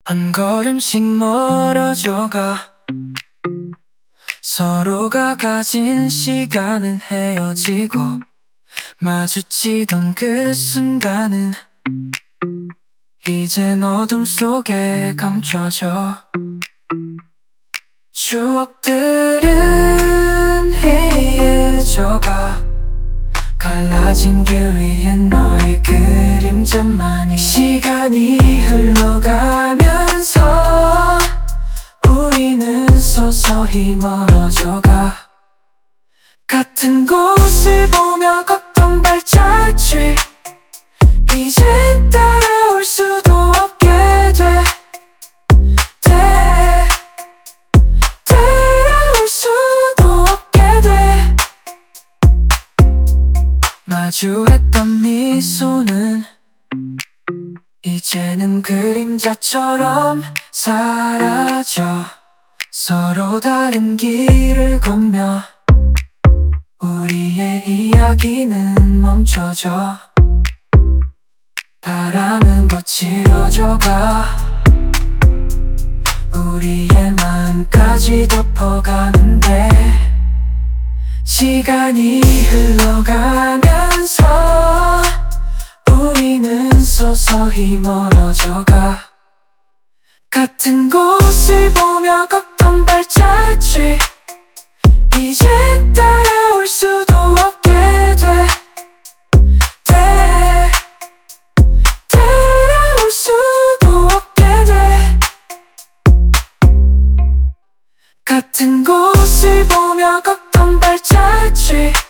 한 걸음씩 멀어져가 서로가 가진 시간은 헤어지고 마주치던 그 순간은 이젠 어둠 속에 감춰져 추억들은 희해져가 갈라진 길 위에 너의 그림자만이 시간이 흘러가면서 우리는 서서히 멀어져가 같은 곳을 보며 걷던 발자취 이젠 따라올 수도 없게 따라올 수도 없게 돼 마주했던 미소는 이제는 그림자처럼 사라져 서로 다른 길을 걷며 우리의 이야기는 멈춰져 바람은 거칠어져가 우리의 마음까지 덮어가는데 시간이 흘러가면서 우리는 서서히 멀어져가 같은 곳을 보며 걷던 발자취 이제 따라올 수도 없게 따라올 수도 없게 돼 같은 곳을 보며 걷던 발자취